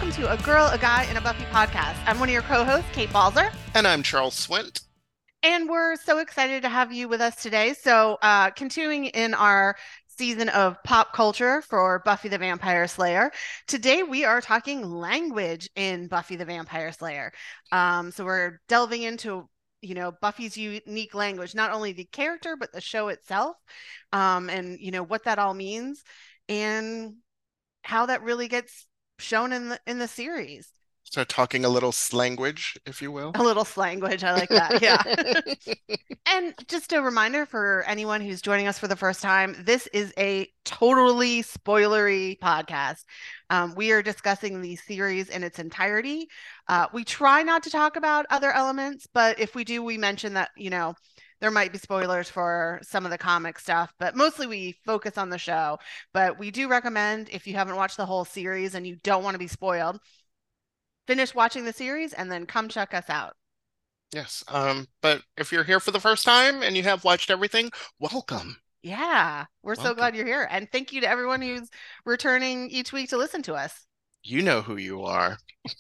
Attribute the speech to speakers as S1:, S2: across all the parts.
S1: welcome to A Girl, a Guy, and a Buffy podcast. I'm one of your co-hosts, Kate Balzer,
S2: And I'm Charles Swint.
S1: and we're so excited to have you with us today. So, continuing in our season of pop culture for Buffy the Vampire Slayer, today we are talking language in Buffy the Vampire Slayer. So we're delving into Buffy's unique language, not only the character but the show itself, and what that all means, and how that really gets shown in the series.
S2: So talking a little slanguage, if you will.
S1: A little slanguage, I like that. Yeah. And just a reminder for anyone who's joining us for the first time, this is a totally spoilery podcast. We are discussing the series in its entirety. We try not to talk about other elements, but if we do, we mention that, there might be spoilers for some of the comic stuff, but mostly we focus on the show. But we do recommend, if you haven't watched the whole series and you don't want to be spoiled, finish watching the series and then come check us out.
S2: Yes. But if you're here for the first time and you have watched everything, welcome.
S1: Yeah, we're so
S2: Welcome.
S1: glad you're here. And thank you to everyone who's returning each week to listen to us.
S2: You know who you are.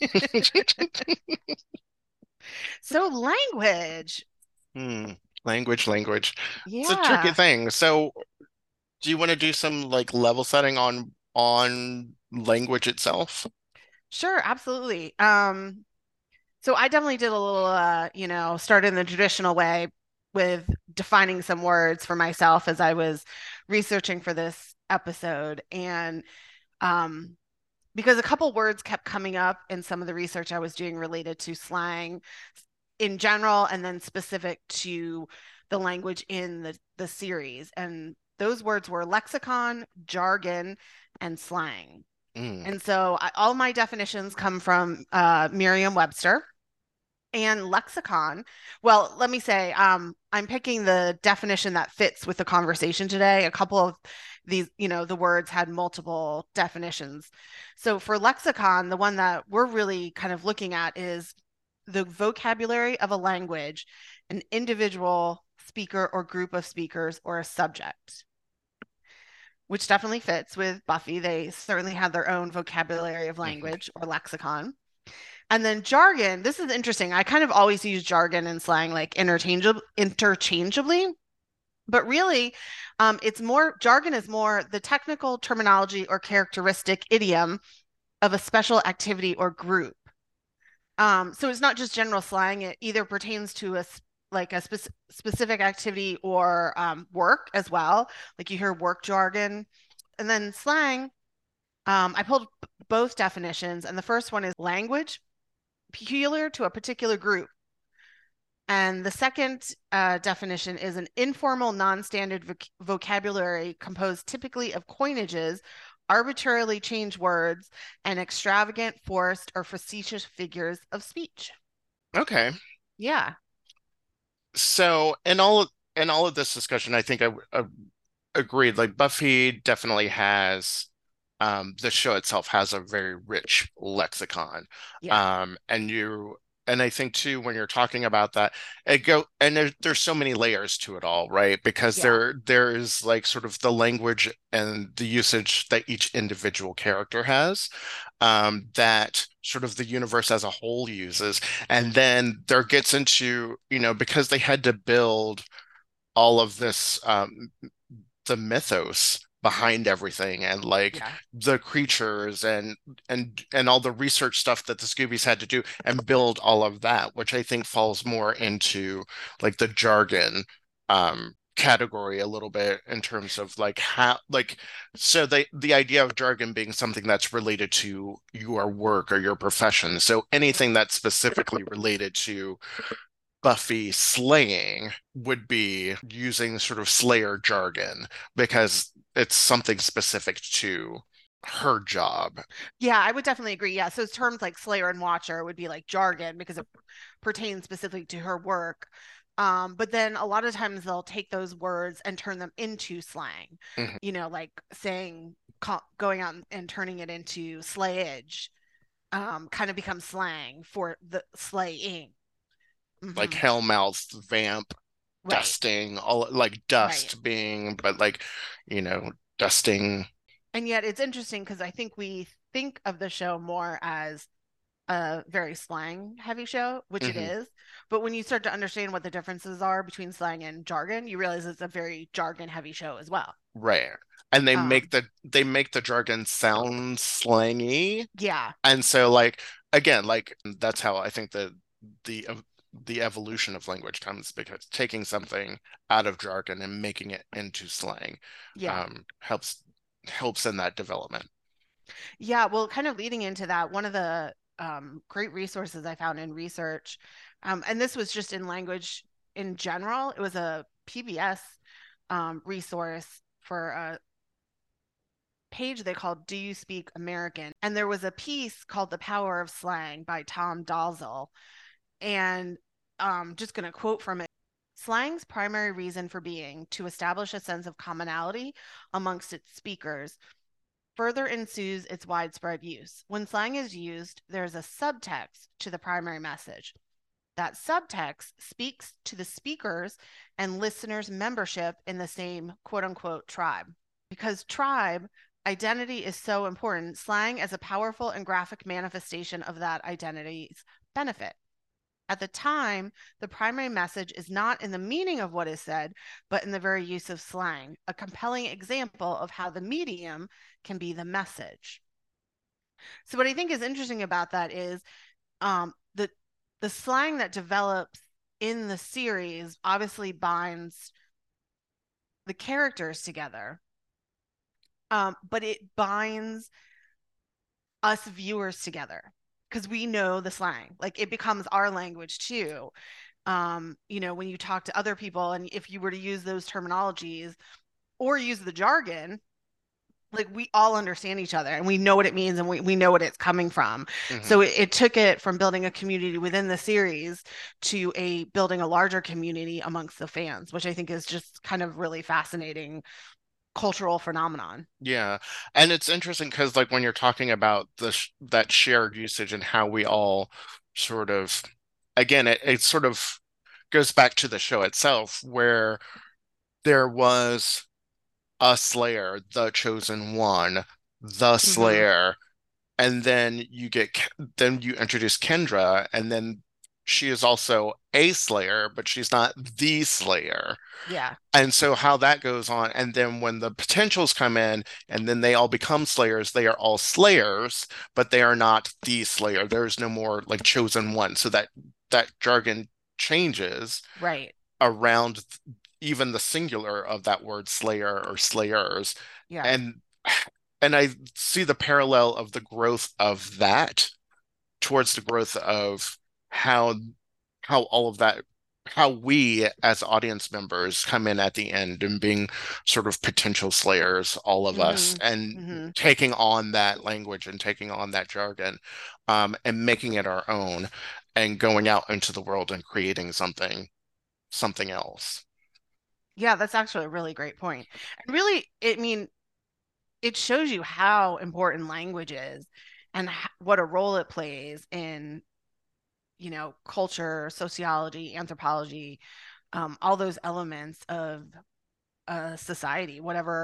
S1: So, language.
S2: Hmm. Language. It's a tricky
S1: Yeah,
S2: thing. So do you want to do some like level setting on language itself?
S1: sure, absolutely. So I definitely did a little, start in the traditional way with defining some words for myself as I was researching for this episode. And um, because a couple words kept coming up in some of the research I was doing related to slang in general and then specific to the language in the series. And those words were lexicon, jargon, and slang.
S2: Mm.
S1: And so all my definitions come from Merriam-Webster and lexicon. Well, let me say, I'm picking the definition that fits with the conversation today. A couple of these, the words had multiple definitions. So for lexicon, the one that we're really kind of looking at is the vocabulary of a language, an individual speaker or group of speakers, or a subject, which definitely fits with Buffy. They certainly have their own vocabulary of
S2: Mhm.
S1: language or lexicon. And then jargon, this is interesting. I kind of always use jargon and slang like interchangeably, but really, it's more jargon is more the technical terminology or characteristic idiom of a special activity or group. So it's not just general slang. It either pertains to a specific activity or work as well. Like you hear work jargon, and then slang. I pulled both definitions, and the first one is language peculiar to a particular group. And the second definition is an informal, non-standard vocabulary composed typically of coinages, arbitrarily changed words, and extravagant, forced, or facetious figures of speech.
S2: Okay.
S1: Yeah.
S2: So in all of this discussion, I think I agreed. Like Buffy definitely has the show itself has a very rich lexicon.
S1: Yeah.
S2: And I think too when you're talking about that, there's so many layers to it all, right? Because
S1: Yeah.
S2: there's like sort of the language and the usage that each individual character has, that sort of the universe as a whole uses. And then there gets into, because they had to build all of this the mythos behind everything and like
S1: Yeah.
S2: the creatures and all the research stuff that the Scoobies had to do and build all of that, which I think falls more into like the jargon category a little bit in terms of like how like so the idea of jargon being something that's related to your work or your profession. So anything that's specifically related to Buffy slaying would be using sort of Slayer jargon because it's something specific to her job.
S1: Yeah, I would definitely agree. Yeah. So terms like Slayer and Watcher would be like jargon because it pertains specifically to her work. But then a lot of times they'll take those words and turn them into slang,
S2: Mhm.
S1: like saying, going out and turning it into slayage, kind of becomes slang for the slaying.
S2: Like
S1: Hmm.
S2: Hellmouth, Vamp,
S1: Right,
S2: dusting, all like
S1: right.
S2: dust being, but like, dusting.
S1: And yet it's interesting because I think we think of the show more as a very slang heavy show, which it
S2: Hmm.
S1: is. But when you start to understand what the differences are between slang and jargon, you realize it's a very jargon heavy show as well.
S2: Right. And
S1: Um,
S2: they make the jargon sound slangy.
S1: yeah,
S2: And so like again, like that's how I think the the evolution of language comes, because taking something out of jargon and making it into slang
S1: yeah.
S2: helps in that development.
S1: Yeah, well, kind of leading into that, one of the great resources I found in research, and this was just in language in general, it was a PBS resource for a page they called Do You Speak American? And there was a piece called The Power of Slang by Tom Dalzell. And just going to quote from it. Slang's primary reason for being to establish a sense of commonality amongst its speakers further ensues its widespread use. When slang is used, there is a subtext to the primary message. That subtext speaks to the speakers and listeners' membership in the same quote unquote tribe. Because tribe identity is so important, slang as a powerful and graphic manifestation of that identity's benefit. At the time, the primary message is not in the meaning of what is said, but in the very use of slang, a compelling example of how the medium can be the message. So, what I think is interesting about that is the slang that develops in the series obviously binds the characters together, but it binds us viewers together because we know the slang. Like it becomes our language too. When you talk to other people, and if you were to use those terminologies or use the jargon, like we all understand each other and we know what it means and we know what it's coming from.
S2: Hmm.
S1: So it took it from building a community within the series to a building a larger community amongst the fans, which I think is just kind of really fascinating cultural phenomenon.
S2: Yeah. And it's interesting because like when you're talking about that shared usage and how we all sort of again it sort of goes back to the show itself, where there was a Slayer, the chosen one, the
S1: Hmm.
S2: Slayer, and then you introduce Kendra, and then she is also a Slayer, but she's not the Slayer.
S1: Yeah.
S2: And so how that goes on, and then when the potentials come in, and then they all become Slayers, they are all Slayers, but they are not the Slayer. There's no more like chosen one. So that jargon changes
S1: Right.
S2: around even the singular of that word Slayer or Slayers.
S1: Yeah.
S2: And and I see the parallel of the growth of that towards the growth of how all of that, how we as audience members come in at the end and being sort of potential slayers, all of us,
S1: Hmm.
S2: and
S1: Hmm.
S2: taking on that language and taking on that jargon, and making it our own, and going out into the world and creating something else.
S1: Yeah, that's actually a really great point. And really, I mean, it shows you how important language is and what a role it plays in, culture, sociology, anthropology, all those elements of society,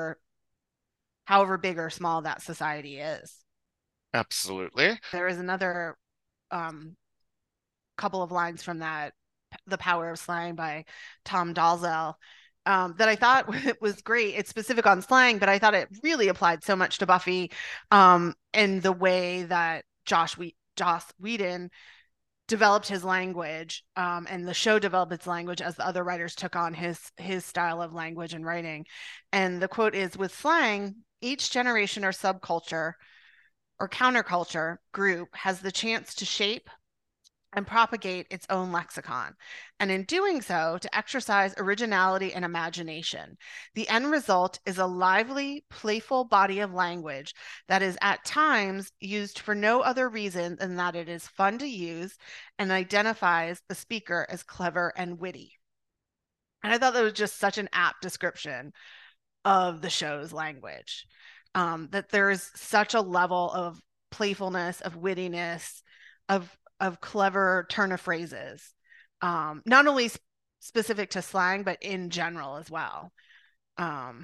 S1: however big or small that society is.
S2: Absolutely.
S1: There is another um, couple of lines from that, The Power of Slang by Tom Dalzell, that I thought was great. It's specific on slang, but I thought it really applied so much to Buffy, and the way that Joss Whedon developed his language, and the show developed its language as the other writers took on his style of language and writing. And the quote is, with slang, each generation or subculture or counterculture group has the chance to shape and propagate its own lexicon, and in doing so, to exercise originality and imagination. The end result is a lively, playful body of language that is at times used for no other reason than that it is fun to use and identifies the speaker as clever and witty. And I thought that was just such an apt description of the show's language. That there's such a level of playfulness, of wittiness, of clever turn of phrases, not only specific to slang, but in general as well. Um,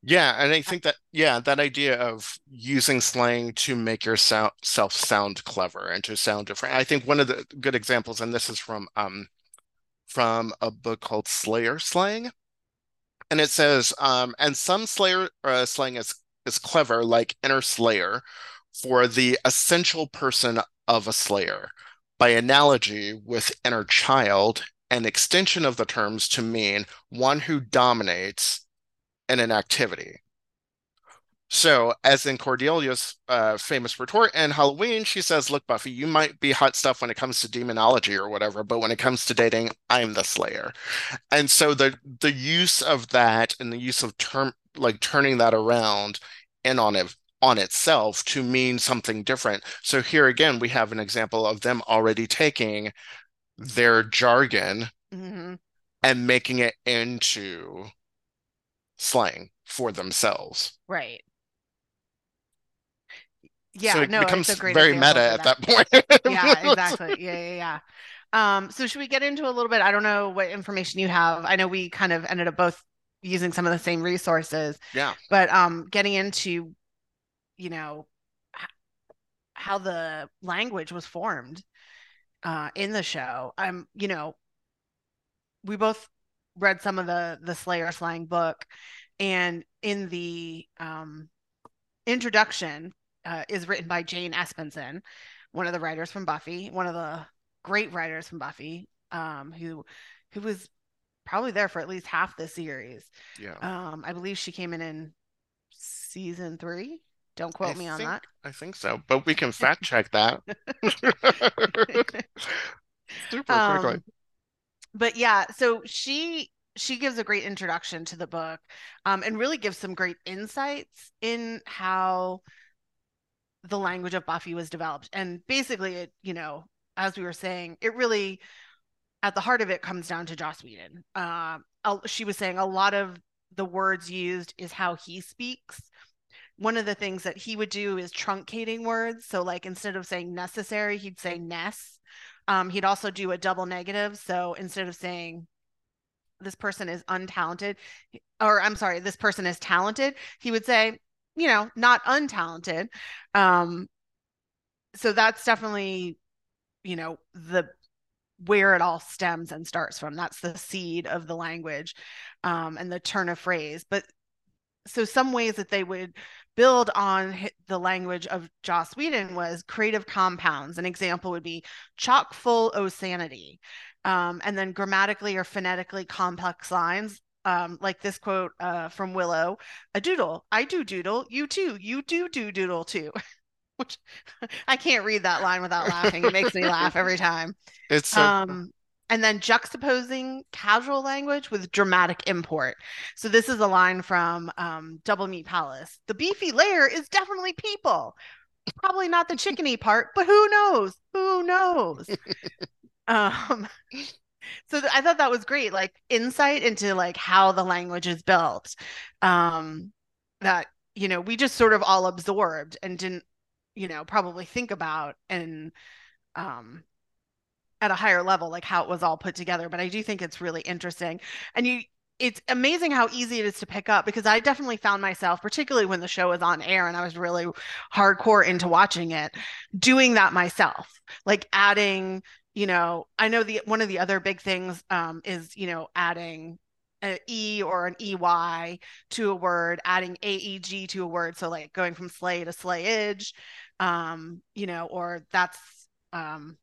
S2: Yeah, and I think that yeah, that idea of using slang to make yourself sound clever and to sound different. I think one of the good examples, and this is from a book called Slayer Slang, and it says and some Slayer slang is clever, like inner Slayer, for the essential person of a Slayer. By analogy with inner child, an extension of the terms to mean one who dominates in an activity. So, as in Cordelia's famous retort in Halloween, she says, "Look, Buffy, you might be hot stuff when it comes to demonology or whatever, but when it comes to dating, I'm the Slayer." And so the use of that and the use of term like turning that around and on itself to mean something different. So here again, we have an example of them already taking their jargon
S1: Hmm.
S2: and making it into slang for themselves.
S1: Right.
S2: So
S1: Yeah,
S2: it
S1: no, it's a
S2: becomes
S1: great
S2: very meta
S1: example for
S2: at
S1: that.
S2: that point.
S1: Yeah, exactly. Yeah, yeah, yeah. So should we get into a little bit? I don't know what information you have. I know we kind of ended up both using some of the same resources,
S2: Yeah.
S1: but getting into, you know, h- how the language was formed in the show. We both read some of the Slayer slang book, and in the introduction is written by Jane Espenson, one of the writers from Buffy, one of the great writers from Buffy, who was probably there for at least half the series.
S2: Yeah.
S1: I believe she came in season three. Don't
S2: I
S1: quote me on
S2: think
S1: that.
S2: I think so, but we can fact check that super quickly.
S1: um, but yeah, so she gives a great introduction to the book, and really gives some great insights in how the language of Buffy was developed. And basically, as we were saying, it really, at the heart of it, comes down to Joss Whedon. She was saying a lot of the words used is how he speaks. One of the things that he would do is truncating words. So, like, instead of saying necessary, he'd say ness. He'd also do a double negative. So instead of saying this person is untalented, or I'm sorry, this person is talented, he would say, not untalented. Um, so that's definitely, the where it all stems and starts from. That's the seed of the language, and the turn of phrase. But so some ways that they would build on the language of Joss Whedon was creative compounds. An example would be chock full of sanity, and then grammatically or phonetically complex lines. Like this quote from Willow: "A doodle, I do doodle, you too, you do doodle too." Which I can't read that line without laughing. It makes me laugh every time.
S2: It's so
S1: Um, and then juxtaposing casual language with dramatic import. So this is a line from Double Meat Palace. The beefy layer is definitely people. Probably not the chickeny part, but who knows? Who knows? Um, I thought that was great, like insight into like how the language is built. Um, that we just sort of all absorbed and didn't, probably think about and um at a higher level, like how it was all put together. But I do think it's really interesting. And it's amazing how easy it is to pick up, because I definitely found myself, particularly when the show was on air and I was really hardcore into watching it, doing that myself, like adding, I know the one of the other big things is, adding an E or an EY to a word, adding AEG to a word. So like going from slay to slayage, or that's um,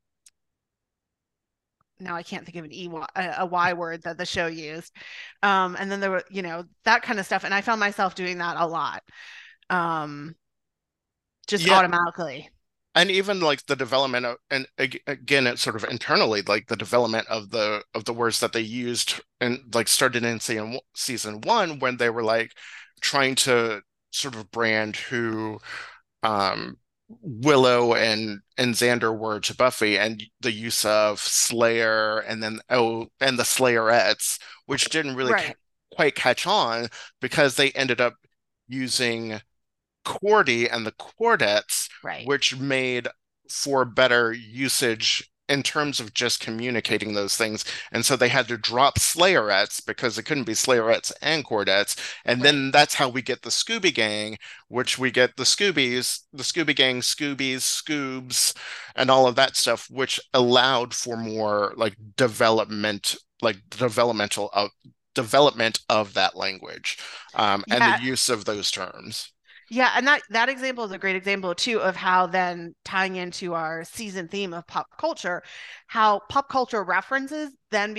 S1: now I can't think of an a Y word that the show used. And then there were, that kind of stuff. And I found myself doing that a lot, um, just
S2: yeah,
S1: automatically.
S2: and even like the development of and again it's sort of internally like the development of the words that they used and like started in season one when they were like trying to sort of brand who um Willow and Xander were to Buffy and the use of Slayer and then and the Slayerettes, which didn't really
S1: Right,
S2: quite catch on because they ended up using Cordy and the Chordettes,
S1: right.
S2: which made for better usage in terms of just communicating those things. And so they had to drop Slayerettes because it couldn't be Slayerettes and Chordettes. And
S1: Right.
S2: then that's how we get the Scooby Gang, which we get the Scoobies, the Scooby Gang, Scoobies, Scoobs, and all of that stuff, which allowed for more like development of that language, and the
S1: Yeah.
S2: use of those terms.
S1: Yeah, and that example is a great example too of how then tying into our season theme of pop culture, how pop culture references then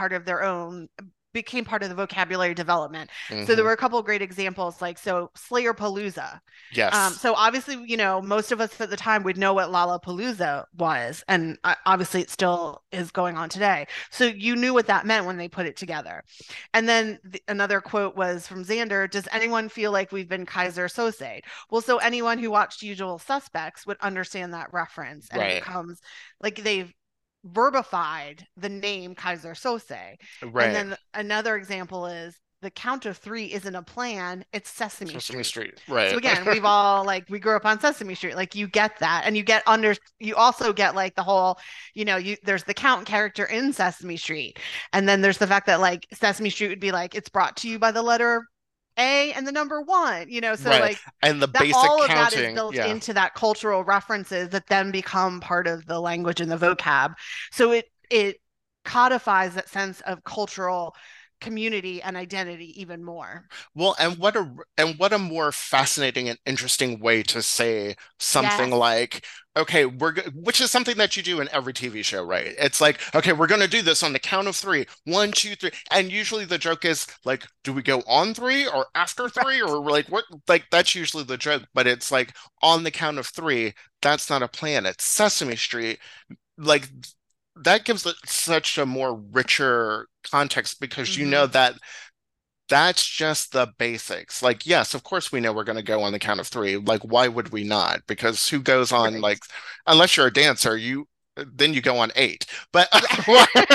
S1: became part of the vocabulary development. So there
S2: Hmm.
S1: were a couple of great examples, like so Slayer Palooza.
S2: Yes,
S1: So obviously, most of us at the time would know what Lollapalooza was, and obviously it still is going on today. So you knew what that meant when they put it together. And then another quote was from Xander, does anyone feel like we've been Kaiser Sose? Well, so anyone who watched Usual Suspects would understand that reference, and it
S2: right,
S1: becomes like they've verbified the name Kaiser Sose. And
S2: right.
S1: then another example is the count of three isn't a plan, it's Sesame
S2: Sesame
S1: Street.
S2: Street,
S1: So
S2: right.
S1: again, we've all like we grew up on Sesame Street. Like you get that. And you also get like the whole, there's the count character in Sesame Street. And then there's the fact that like Sesame Street would be like it's brought to you by the letter A and the number one, so
S2: Right.
S1: like
S2: And the
S1: that
S2: basic
S1: all of that is
S2: counting,
S1: built
S2: yeah.
S1: into that cultural references that then become part of the language and the vocab. So it codifies that sense of cultural community and identity even more.
S2: Well, and what a more fascinating and interesting way to say something
S1: Yes.
S2: like, okay, which is something that you do in every TV show, right? It's like, okay, we're going to do this on the count of three. One, two, three. And usually the joke is like, do we go on three or after three
S1: Right.
S2: or like what? Like that's usually the joke, but it's like on the count of three. That's not a plan. It's Sesame Street. Like that gives it such a more richer context because you know
S1: Mm-hmm.
S2: that that's just the basics. Like, yes, of course we know we're going to go on the count of three. Like, why would we not? Because who goes on
S1: Right.
S2: like, unless you're a dancer, you then you go on eight. But
S1: Right.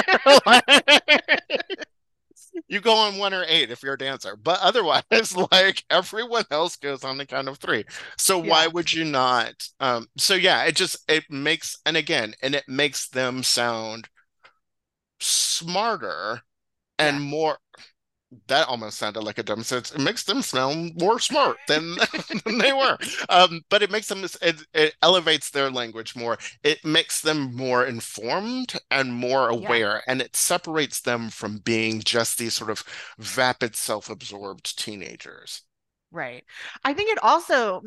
S2: you go on one or eight if you're a dancer. But otherwise, like everyone else goes on the count of three. So why
S1: Yeah.
S2: would you not? So yeah, it makes and again, and it makes them sound smarter and
S1: Yeah.
S2: more. That almost sounded like a dumb sentence. It makes them sound more smart than, than they were. But it makes them, it elevates their language more. It makes them more informed and more
S1: Yeah.
S2: aware, and it separates them from being just these sort of vapid, self-absorbed teenagers.
S1: Right. I think it also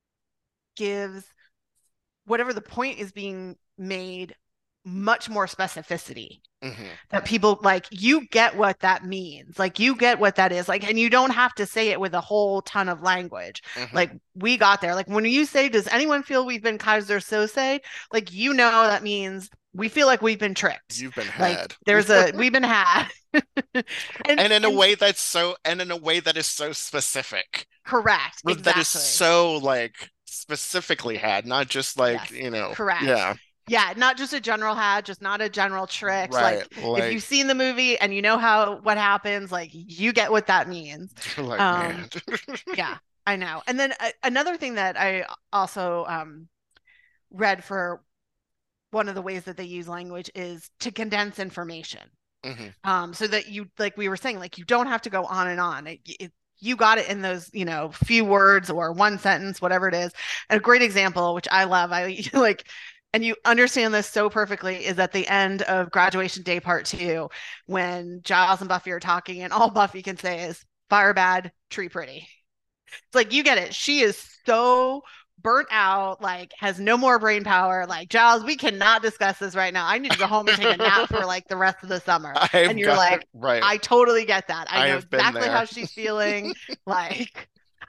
S1: gives whatever the point is being made much more specificity
S2: Hmm.
S1: that people like you get what that means, like you get what that is like, and you don't have to say it with a whole ton of language.
S2: Hmm.
S1: Like we got there, like when you say does anyone feel we've been Kaiser Sose, like that means we feel like we've been tricked,
S2: You've been
S1: like
S2: had.
S1: there's a we've been had. and
S2: And in a
S1: and
S2: way and in a way that is so specific.
S1: correct,
S2: That is
S1: exactly.
S2: so like specifically had, not just like,
S1: Yes, correct.
S2: yeah.
S1: Yeah, not just a general hat, just not a general trick.
S2: Right.
S1: Like if
S2: Like
S1: you've seen the movie and you know how what happens, like you get what that means.
S2: you're like, man.
S1: Um, yeah, I know. And then another thing that I also read for one of the ways that they use language is to condense information.
S2: Hmm.
S1: So that you, like we were saying, like you don't have to go on and on. You got it in those, few words or one sentence, whatever it is. And a great example, which I love, I like, and you understand this so perfectly, is at the end of Graduation Day Part Two, when Giles and Buffy are talking, and all Buffy can say is "fire bad, tree pretty." It's like you get it. She is so burnt out, like has no more brain power. Like, Giles, we cannot discuss this right now. I need to go home and take a nap for like the rest of the summer. And
S2: I've
S1: you're
S2: got
S1: like,
S2: right.
S1: I totally get that. I
S2: I
S1: know
S2: have been
S1: exactly how
S2: there.
S1: she's feeling. Like,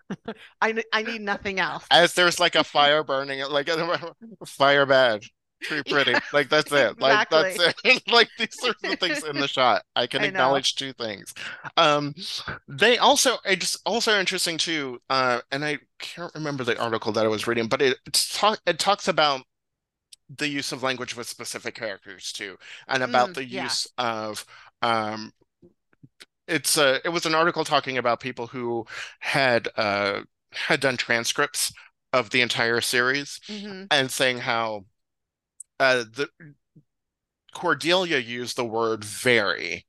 S1: I need nothing else.
S2: As there's like a fire burning, like fire bad, tree
S1: Yeah,
S2: pretty. Like that's it. Like that's
S1: exactly.
S2: it. Like these are the things in the shot. I can
S1: I know.
S2: acknowledge two things. Um, they also it's also interesting too. And I can't remember the article that I was reading, but it talks about the use of language with specific characters too, and about the
S1: Yeah.
S2: use of um it was an article talking about people who had done transcripts of the entire series
S1: Hmm.
S2: and saying how the Cordelia used the word very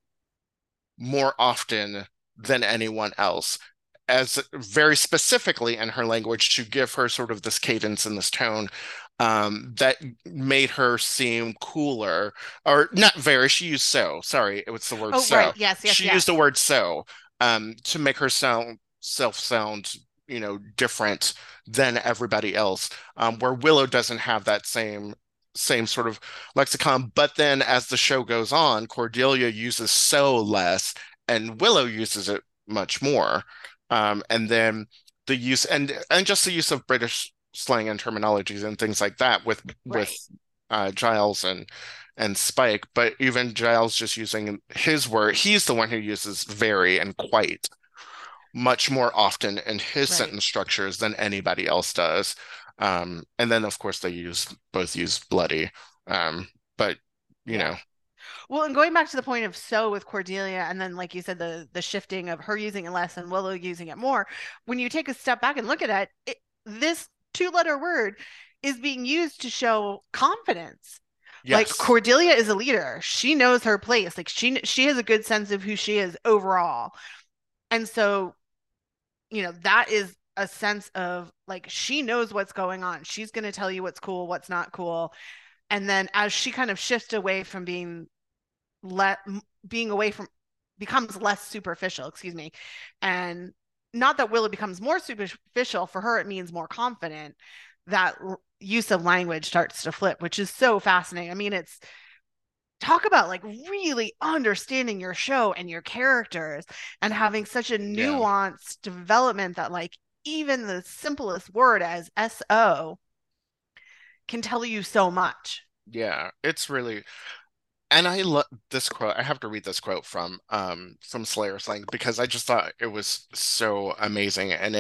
S2: more often than anyone else, as very specifically in her language to give her sort of this cadence and this tone that made her seem cooler. Or not very, she used so. Sorry, it was the word
S1: Oh,
S2: so.
S1: right. Yes, yes,
S2: She used the
S1: yes.
S2: word so to make her sound, different than everybody else. Where Willow doesn't have that same sort of lexicon. But then as the show goes on, Cordelia uses so less and Willow uses it much more. And then the use and just the use of British slang and terminologies and things like that with
S1: Right.
S2: Giles and Spike, but even Giles just using his word, he's the one who uses very and quite much more often in his
S1: Right.
S2: sentence structures than anybody else does. And then of course they both use bloody. But you
S1: Yeah.
S2: know,
S1: Well, and going back to the point of so with Cordelia, and then like you said, the shifting of her using it less and Willow using it more. When you take a step back and look at this two-letter word is being used to show confidence. Like
S2: yes,
S1: Cordelia is a leader. She knows her place. Like she has a good sense of who she is overall. And so, that is a sense of like she knows what's going on. She's going to tell you what's cool, what's not cool. And then as she kind of shifts away from let being away from becomes less superficial, excuse me. And not that Willow becomes more superficial, for her it means more confident. That use of language starts to flip, which is so fascinating. I mean, it's talk about like really understanding your show and your characters and having such a
S2: yeah,
S1: nuanced development that like even the simplest word as SO can tell you so much.
S2: yeah. It's really and I love this quote. I have to read this quote from Slayer Slang because I just thought it was so amazing. And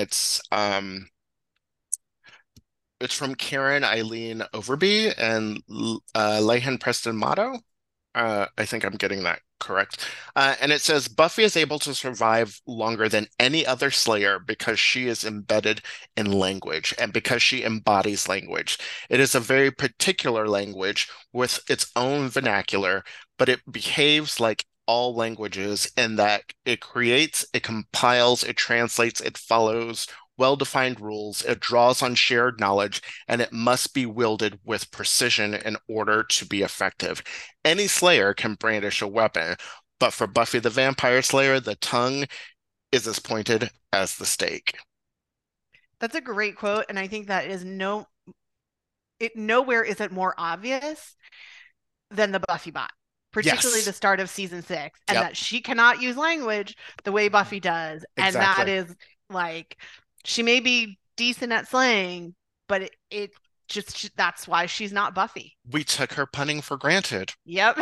S2: it's from Karen Eileen Overby and Leighton Preston Motto. I think I'm getting that correct. And it says Buffy is able to survive longer than any other Slayer because she is embedded in language and because she embodies language. It is a very particular language with its own vernacular, but it behaves like all languages in that it creates, it compiles, it translates, it follows well-defined rules, it draws on shared knowledge, and it must be wielded with precision in order to be effective. Any Slayer can brandish a weapon, but for Buffy the Vampire Slayer, the tongue is as pointed as the stake.
S1: That's a great quote, and I think that is it nowhere is it more obvious than the Buffy bot, particularly the
S2: Yes.
S1: start of season 6, and
S2: Yep.
S1: that she cannot use language the way Buffy does. And that
S2: Exactly.
S1: is like, she may be decent at slaying, but it just, that's why she's not Buffy.
S2: We took her punning for granted.
S1: Yep.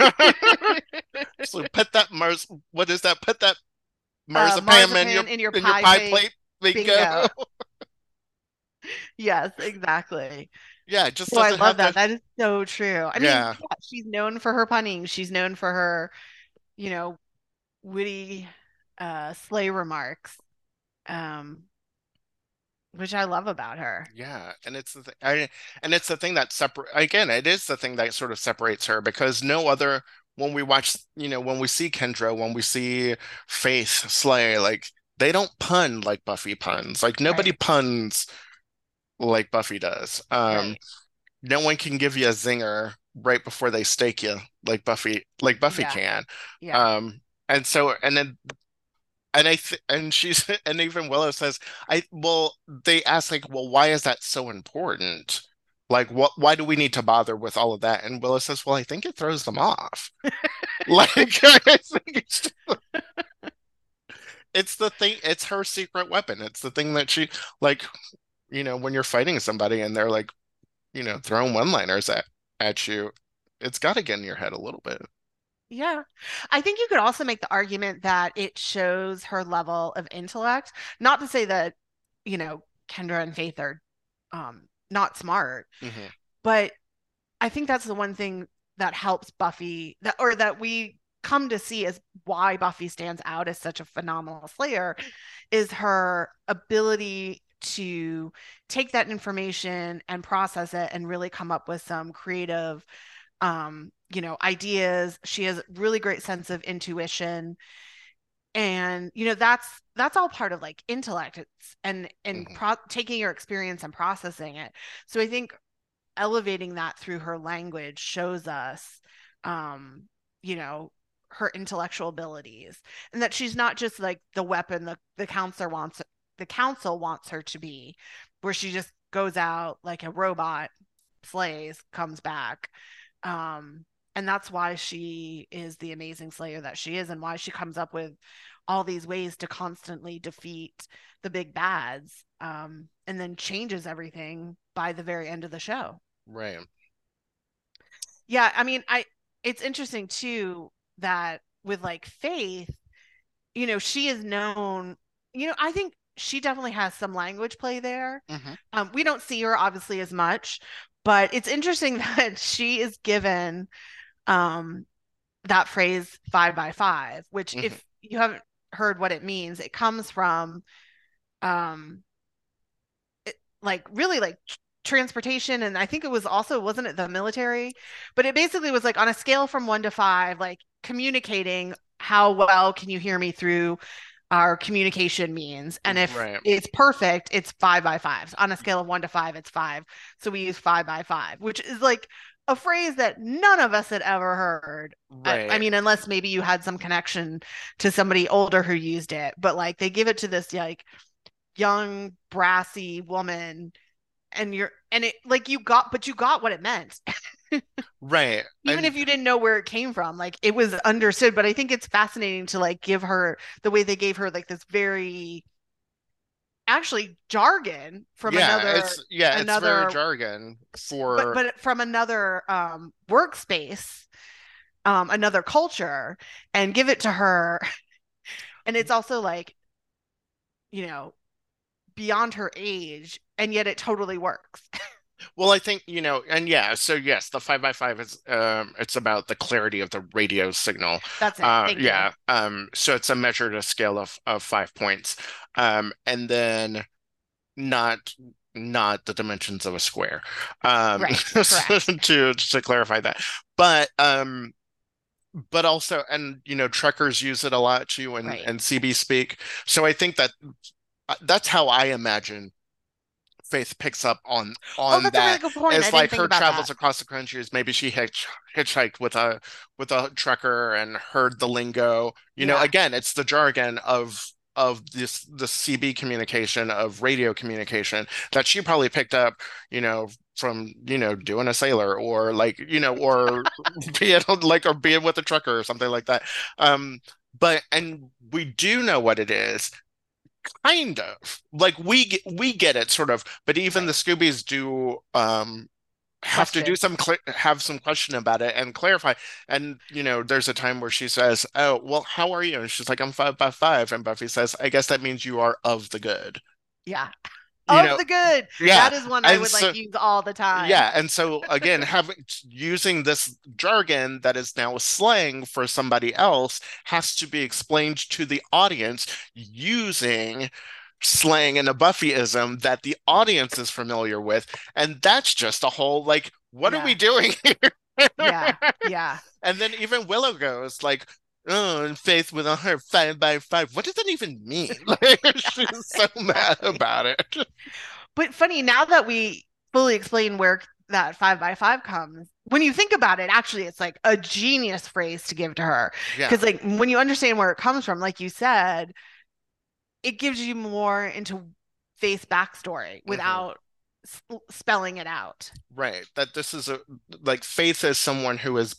S2: So put that what is that? Put that marzipan in
S1: Marzipan in your
S2: your
S1: pie
S2: pie
S1: plate.
S2: plate. Bingo.
S1: Bingo. Yes, exactly.
S2: Yeah, it just
S1: Oh, I
S2: doesn't
S1: love
S2: have
S1: that.
S2: to.
S1: That is so true. I mean,
S2: Yeah.
S1: yeah, she's known for her punning. She's known for her, you know, witty slay remarks, um, which I love about her.
S2: Yeah, and and it's the thing that separate again, it is the thing that sort of separates her because no other when we watch, when we see Kendra, when we see Faith slay, like they don't pun like Buffy puns. Like nobody
S1: Right,
S2: puns like Buffy does.
S1: right.
S2: No one can give you a zinger right before they stake you like Buffy
S1: Yeah,
S2: can.
S1: yeah.
S2: Um, and so and then and I th and she's and even Willow says, they ask like, well, why is that so important? Like why do we need to bother with all of that? And Willow says, well, I think it throws them off. Like I think it's the thing, it's her secret weapon. It's the thing that she like, when you're fighting somebody and they're like, throwing one-liners at you, it's gotta get in your head a little bit.
S1: Yeah. I think you could also make the argument that it shows her level of intellect. Not to say that, Kendra and Faith are not smart,
S2: Hmm.
S1: but I think that's the one thing that helps Buffy that or that we come to see as why Buffy stands out as such a phenomenal slayer is her ability to take that information and process it and really come up with some creative ideas. She has really great sense of intuition. And that's all part of like intellect. It's and
S2: Hmm.
S1: taking your experience and processing it. So I think elevating that through her language shows us um you know her intellectual abilities, and that she's not just like the weapon the council wants her to be, where she just goes out like a robot, slays, comes back. um and that's why she is the amazing slayer that she is, and why she comes up with all these ways to constantly defeat the big bads, and then changes everything by the very end of the show.
S2: Right.
S1: Yeah, I mean, it's interesting too that with like Faith, she is known, I think she definitely has some language play there.
S2: Hmm.
S1: We don't see her obviously as much, but it's interesting that she is given um that phrase 5 by 5, which
S2: Hmm.
S1: if you haven't heard what it means, it comes from um like really like transportation, and I think it was also, wasn't it the military, but it basically was like on a scale from 1 to 5, like communicating how well can you hear me through our communication means, and if
S2: Right.
S1: it's perfect, it's 5 by 5. On a scale of 1 to 5, it's 5, so we use 5 by 5, which is like a phrase that none of us had ever heard. I
S2: Right.
S1: mean, unless maybe you had some connection to somebody older who used it, but like they give it to this like young brassy woman, and it like you got what it meant.
S2: Right.
S1: Even if
S2: And
S1: you didn't know where it came from, like it was understood. But I think it's fascinating to like give her the way they gave her like this very actually jargon from
S2: it's very
S1: another
S2: jargon
S1: but
S2: for
S1: from another workspace, another culture, and give it to her. And it's also like, you know, beyond her age, and yet it totally works.
S2: well, I think, and yeah, so yes, the 5 by 5 is it's about the clarity of the radio signal.
S1: That's it. Thank you.
S2: Yeah. So it's a measured a scale of 5 points. And then not not the dimensions of a square.
S1: Right. Correct.
S2: To clarify that. But but also, and truckers use it a lot too,
S1: Right.
S2: and CB speak. So I think that that's how I imagine Faith picks up
S1: Oh,
S2: on
S1: that's a really
S2: that.
S1: good point. I
S2: As
S1: didn't
S2: like
S1: think
S2: her
S1: about
S2: travels
S1: that.
S2: across the country, is maybe she hitchhiked with a trucker and heard the lingo.
S1: Yeah.
S2: Again, it's the jargon of the CB communication, of radio communication, that she probably picked up, from doing a sailor, or like or being with a trucker or something like that. Um, and we do know what it is. Kind of. Like we get it sort of, but even the
S1: Right.
S2: Scoobies do have to do
S1: Question.
S2: some have some question about it and clarify. And there's a time where she says, "Oh, well, how are you?" And she's like, "I'm 5 by 5." And Buffy says, "I guess that means you are of the good."
S1: Yeah.
S2: You
S1: Of
S2: know,
S1: the good.
S2: yeah.
S1: That is one I
S2: And
S1: would like
S2: so
S1: use all the time.
S2: yeah, and so again, having using this jargon that is now slang for somebody else has to be explained to the audience using slang and a Buffyism that the audience is familiar with. And that's just a whole like, what are we
S1: Yeah.
S2: doing here?
S1: Yeah. Yeah.
S2: And then even Willow goes like, "Oh, and Faith with her 5 by 5." What does that even mean? Like, she's so mad
S1: Exactly.
S2: about it.
S1: But funny, now that we fully explain where that 5 by 5 comes, when you think about it, actually, it's like a genius phrase to give to her.
S2: Yeah.
S1: Because, like, when you understand where it comes from, like you said, it gives you more into Faith's backstory
S2: Hmm.
S1: without spelling it out.
S2: Right. That this is a like Faith is someone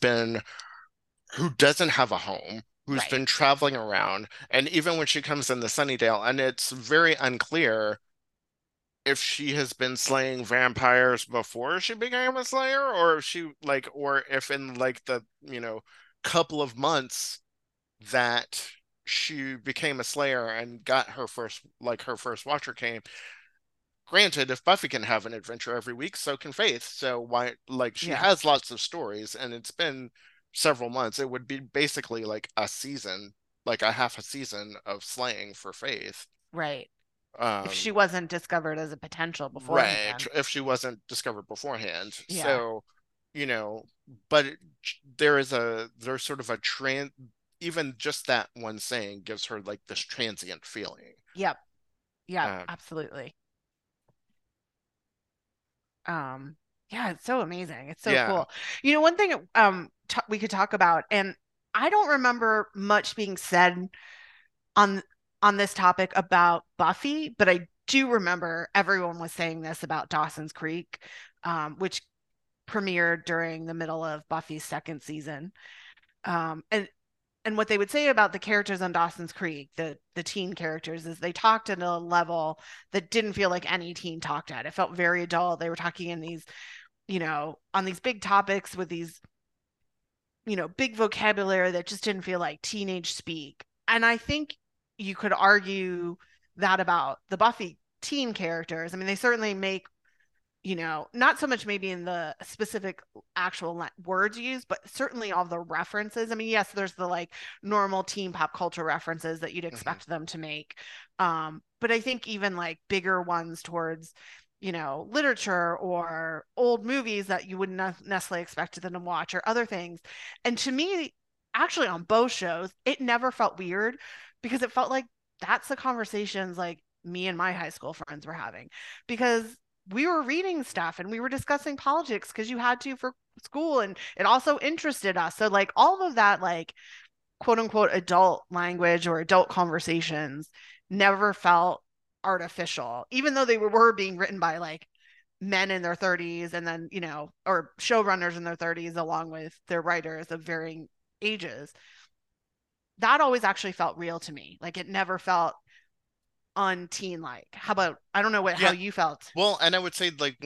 S2: who doesn't have a home, who's
S1: Right.
S2: been traveling around, and even when she comes into Sunnydale, and it's very unclear if she has been slaying vampires before she became a slayer, or if she like, or if in like the, couple of months that she became a slayer and got her first watcher came. Granted, if Buffy can have an adventure every week, so can Faith. So why, like, she
S1: Yeah.
S2: has lots of stories, and it's been several months. It would be basically like a season, like a half a season of slaying for Faith.
S1: Right. If she
S2: Um,
S1: wasn't discovered as a potential
S2: right,
S1: beforehand.
S2: if she wasn't discovered beforehand.
S1: Yeah.
S2: So, you know, but there's sort of a even just that one saying gives her like this transient feeling.
S1: Yep. Yep.
S2: Um,
S1: Absolutely. Um, yeah, it's so amazing. It's so
S2: yeah.
S1: cool. One thing we could talk about, and I don't remember much being said on on this topic about Buffy, but I do remember everyone was saying this about Dawson's Creek, which premiered during the middle of Buffy's second season. And what they would say about the characters on Dawson's Creek, the teen characters, is they talked at a level that didn't feel like any teen talked at. It felt very adult. They were talking in these, on these big topics with these, big vocabulary that just didn't feel like teenage speak. And I think you could argue that about the Buffy teen characters. I mean, they certainly make, not so much maybe in the specific actual words used, but certainly all the references. I mean, yes, there's the like normal teen pop culture references that you'd
S2: Hmm.
S1: expect them to make. But I think even like bigger ones towards, literature or old movies that you wouldn't necessarily expect them to watch or other things. And to me, actually on both shows, it never felt weird because it felt like that's the conversations like me and my high school friends were having because we were reading stuff and we were discussing politics because you had to for school and it also interested us. So like all of that like quote unquote adult language or adult conversations never felt artificial, even though they were being written by like men in their 30s and then, or showrunners in their 30s along with their writers of varying ages. That always actually felt real to me. Like it never felt unteen like. How about I don't know how
S2: Yeah.
S1: you felt.
S2: Well, and I would say like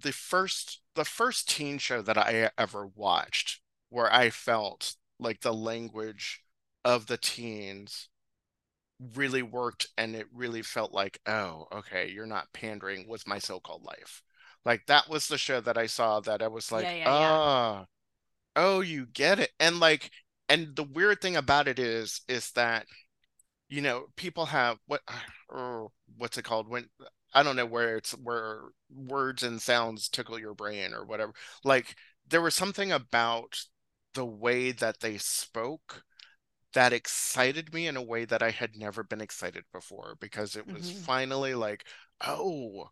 S2: the first teen show that I ever watched where I felt like the language of the teens really worked and it really felt like, oh, okay, you're not pandering with My So-Called Life. Like that was the show that I saw that I was
S1: Yeah,
S2: like,
S1: yeah, yeah.
S2: ah, oh, you get it. And like, and the weird thing about it is that, people have or what's it called when I don't know where words and sounds tickle your brain or whatever. Like there was something about the way that they spoke that excited me in a way that I had never been excited before because it was
S1: Hmm.
S2: finally like, oh,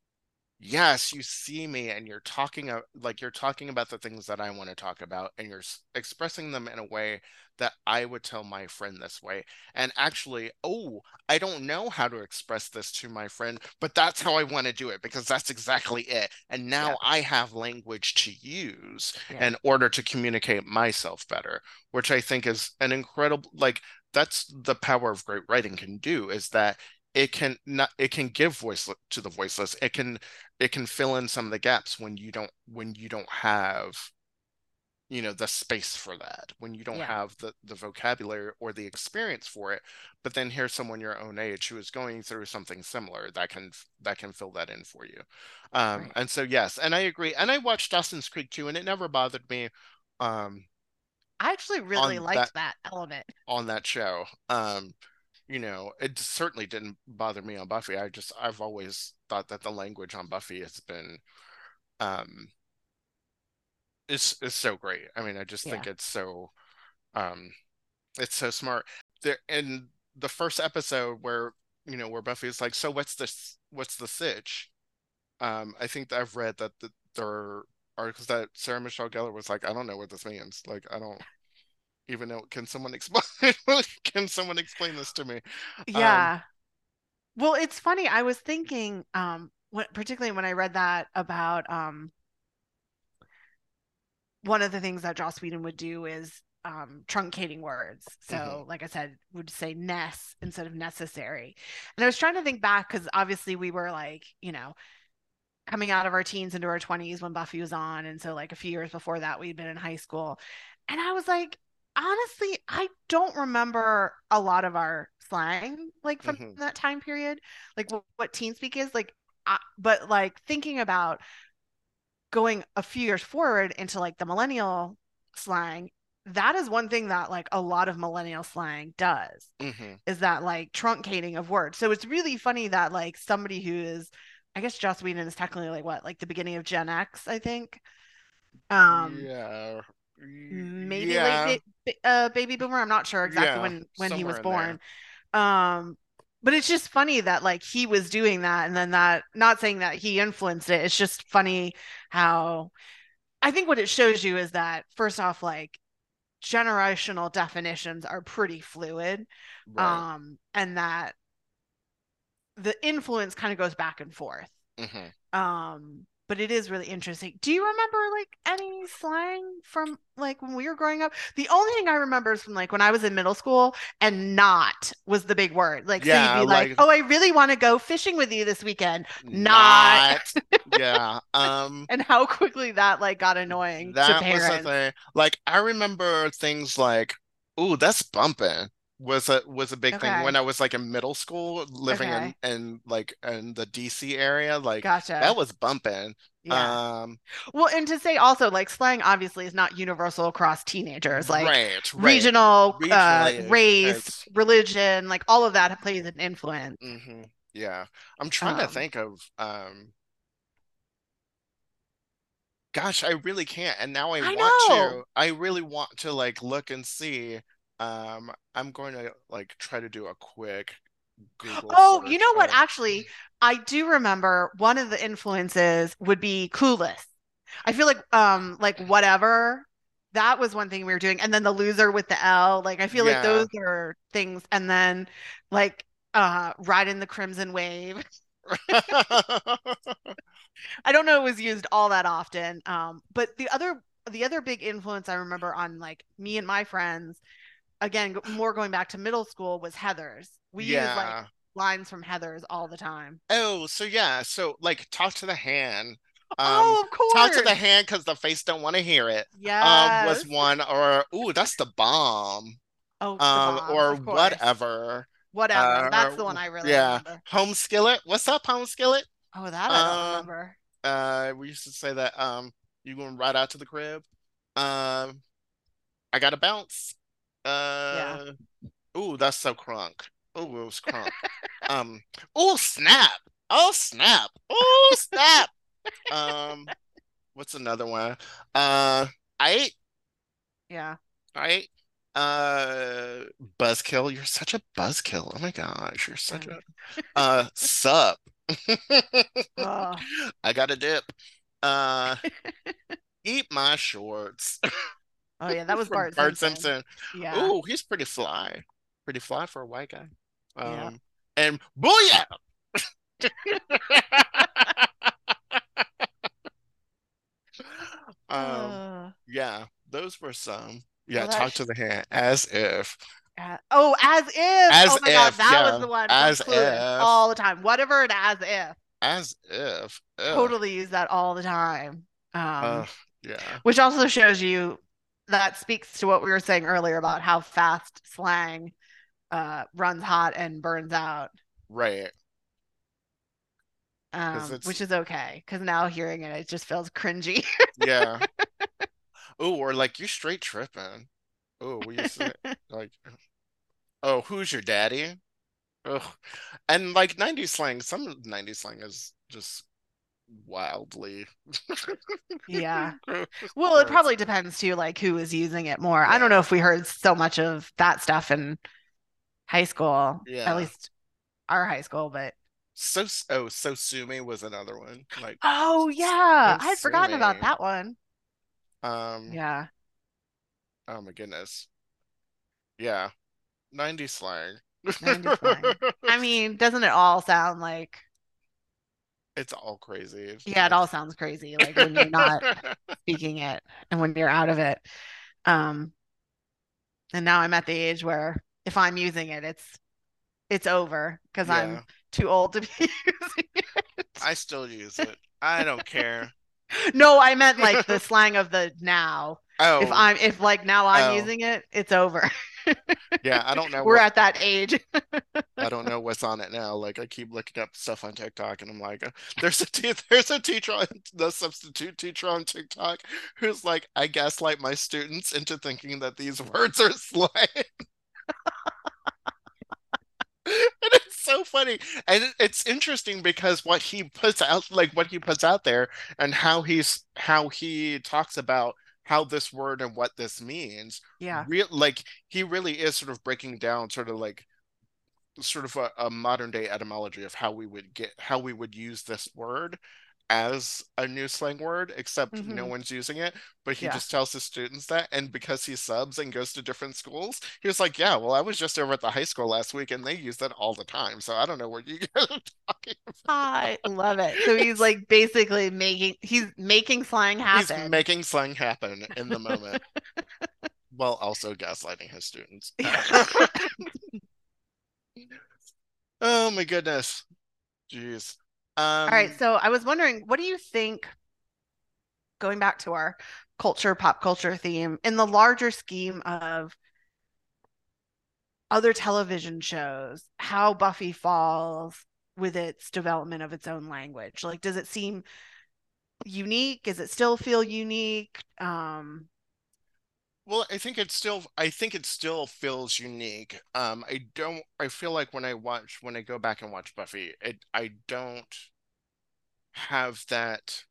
S2: yes, you see me and you're talking about the things that I want to talk about and you're expressing them in a way that I would tell my friend this way. And actually, oh, I don't know how to express this to my friend, but that's how I want to do it because that's exactly it. And
S1: Yeah,
S2: now I have language to use
S1: yeah,
S2: in order to communicate myself better, which I think is an incredible, like, that's the power of great writing can do is that it can give voice to the voiceless. It can fill in some of the gaps when you don't have the space for that, when you don't
S1: yeah,
S2: have the vocabulary or the experience for it. But then here's someone your own age who is going through something similar that can fill that in for you.
S1: right.
S2: And so yes, and I agree, and I watched Dawson's Creek too, and it never bothered me um
S1: I actually really
S2: on that
S1: liked that element.
S2: show. It certainly didn't bother me on Buffy. I've always thought that the language on Buffy has been um is so great. I mean, I just think
S1: Yeah.
S2: um it's so smart. There in the first episode where Buffy's like, so what's the sitch? I think that I've read that there are articles that Sarah Michelle Gellar was like, I don't know what this means. Like, I don't even know. Can someone explain can someone explain this to me? Um,
S1: Yeah. Well, it's funny. I was thinking, particularly when I read that about one of the things that Joss Whedon would do is truncating words.
S2: mhm,
S1: So, like I said, would say ness instead of necessary. And I was trying to think back because obviously we were like, coming out of our teens into our 20s when Buffy was on. And so, like, a few years before that, we'd been in high school. And I was like, honestly, I don't remember a lot of our slang, like, from
S2: mhm,
S1: that time period, like, what teen speak is. Like, but like, thinking about going a few years forward into like the millennial slang, that is one thing that like a lot of millennial slang does
S2: mhm.
S1: is that like truncating of words. So it's really funny that like somebody who is, I guess Joss Whedon is technically like what, like the beginning of Gen X, I think. Um,
S2: Yeah.
S1: maybe late
S2: Yeah.
S1: baby boomer. I'm not sure exactly
S2: Yeah.
S1: when he
S2: Somewhere
S1: was
S2: in there.
S1: born. Um, but it's just funny that like he was doing that and then that not saying that he influenced it. It's just funny how I think what it shows you is that first off, like generational definitions are pretty fluid.
S2: Right.
S1: And that the influence kind of goes back and forth.
S2: Hmm.
S1: But it is really interesting. Do you remember like any slang from like when we were growing up? The only thing I remember is from like when I was in middle school and not was the big word. Like, so you'd
S2: Yeah,
S1: be like,
S2: like
S1: oh, I really want to go fishing with you this weekend. Not.
S2: not. Yeah.
S1: And how quickly that like got annoying to
S2: That was the
S1: parents.
S2: thing. Like I remember things like, "Ooh, that's bumping." Was a big thing when
S1: Okay.
S2: I was like in middle school, living
S1: Okay.
S2: in like in the DC area. Like that
S1: Gotcha.
S2: was bumping.
S1: Yeah.
S2: Um,
S1: Well, and to say also, like slang obviously is not universal across teenagers. Like
S2: right, right.
S1: regional,
S2: Regionally,
S1: race,
S2: it's
S1: religion, like all of that plays an influence.
S2: yeah. I'm trying to
S1: Um,
S2: think of gosh, I really can't. And now
S1: I know.
S2: I really want to like look and see. I'm going to like try to do a quick Google
S1: Oh, you
S2: search
S1: know what?
S2: of
S1: Actually, I do remember one of the influences would be Clueless. I feel like whatever. That was one thing we were doing. And then the loser with the L. Like I feel like
S2: yeah.
S1: those are things. And then like Ride in the Crimson Wave. I don't know it was used all that often. But the other big influence I remember on like me and my friends, again, more going back to middle school, was Heather's. We use like
S2: Yeah.
S1: lines from Heather's all the time.
S2: Oh, so yeah, so like talk to the hand. Um,
S1: Oh, of
S2: talk to
S1: course.
S2: the hand because the face don't want to hear it. Was
S1: Yes.
S2: one or ooh, that's the bomb.
S1: Oh, the bomb,
S2: Or
S1: of course.
S2: whatever.
S1: Whatever.
S2: Uh,
S1: That's the one I really
S2: yeah.
S1: remember.
S2: Home skillet. What's up, home skillet?
S1: Oh, that I don't
S2: Um,
S1: remember.
S2: we used to say that you going right out to the crib. Um, I gotta bounce.
S1: Yeah.
S2: Uh, ooh, that's so crunk. Ooh, it was crunk. Um, ooh, snap. Oh, snap. Oh, snap. Um, what's another one? I
S1: Yeah.
S2: I buzzkill. You're such a buzzkill. Oh my gosh, you're such
S1: Um,
S2: a sup.
S1: oh.
S2: I got a dip. Uh, eat my shorts
S1: Oh yeah, that was
S2: from
S1: Bart
S2: Bart
S1: Simpson.
S2: Simpson.
S1: Yeah.
S2: Ooh, he's pretty fly. Pretty fly for a white guy.
S1: Yeah.
S2: And booyah! Um,
S1: Uh,
S2: yeah, those were some. Yeah,
S1: well, that
S2: talk to the hand as if.
S1: oh, as if.
S2: As
S1: Oh my God,
S2: if,
S1: that was
S2: yeah.
S1: the one from
S2: As
S1: Clueless
S2: if.
S1: all the time. Whatever and as if.
S2: As if. Ugh.
S1: Totally use that all the time.
S2: Uh, yeah.
S1: Which also shows you that speaks to what we were saying earlier about how fast slang runs hot and burns out.
S2: Right. Because it's
S1: Which is okay because now hearing it, it just feels cringy.
S2: yeah. Oh, or like you straight tripping. Oh, we used to like, oh, who's your daddy? Oh, and like 90s slang, some 90s slang is just wildly
S1: Yeah. Well, it
S2: gross.
S1: probably depends too, like who is using it more. I don't know
S2: Yeah.
S1: if we heard so much of that stuff in high school, at
S2: Yeah.
S1: least our high school, but
S2: So sue me was another one. Like
S1: oh yeah,
S2: so
S1: I had
S2: sue
S1: forgotten about
S2: me.
S1: that one.
S2: Um,
S1: Yeah,
S2: oh my goodness. Yeah. 90s slang.
S1: 90s slang. I mean, doesn't it all sound like,
S2: It's all crazy.
S1: yeah, it all sounds crazy, like when you're not speaking it and when you're out of it. Um, and now I'm at the age where if I'm using it, it's over because I'm
S2: Yeah.
S1: too old to be using it.
S2: I still use it. I don't care.
S1: No, I meant like the slang of the now.
S2: Oh,
S1: If like now I'm
S2: oh.
S1: using it, it's over.
S2: Yeah, I don't know
S1: We're
S2: what
S1: at that age.
S2: I don't know what's on it now. Like I keep looking up stuff on TikTok and I'm like, there's a teacher on the substitute teacher on TikTok who's like, I gaslight my students into thinking that these words are slang. And it's so funny. And it's interesting because what he puts out there and how he talks about how this word and what this means,
S1: Yeah.
S2: he really is sort of breaking down sort of a modern day etymology of how we would use this word as a new slang word, except no
S1: Hmm.
S2: one's using it. But he
S1: Yeah.
S2: just tells his students that, and because he subs and goes to different schools, he was like, "Yeah, well, I was just over at the high school last week, and they use that all the time. So I don't know what you guys are talking
S1: I love it. So he's
S2: about."
S1: like basically he's making slang
S2: He's
S1: happen.
S2: making slang happen in the moment, while also gaslighting his students. Oh my goodness, jeez.
S1: All right,
S2: Um,
S1: so I was wondering, what do you think, going back to our pop culture theme, in the larger scheme of other television shows, how Buffy falls with its development of its own language? Like, does it seem unique? Does it still feel unique?
S2: Well, I think it still feels unique. I feel like when I go back and watch Buffy, I don't have that,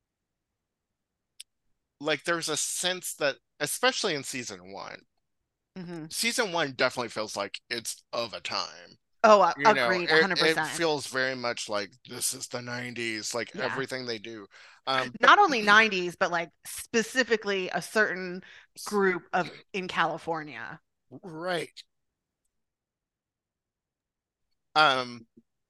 S2: like there's a sense that, especially in
S1: Mhm.
S2: season one definitely feels like it's of a time.
S1: Oh,
S2: You know,
S1: agreed,
S2: it
S1: 100%.
S2: feels very much like this is the 90s, like
S1: Yeah.
S2: everything they do. But
S1: Not only 90s, but like specifically a certain group of in California.
S2: right. Um,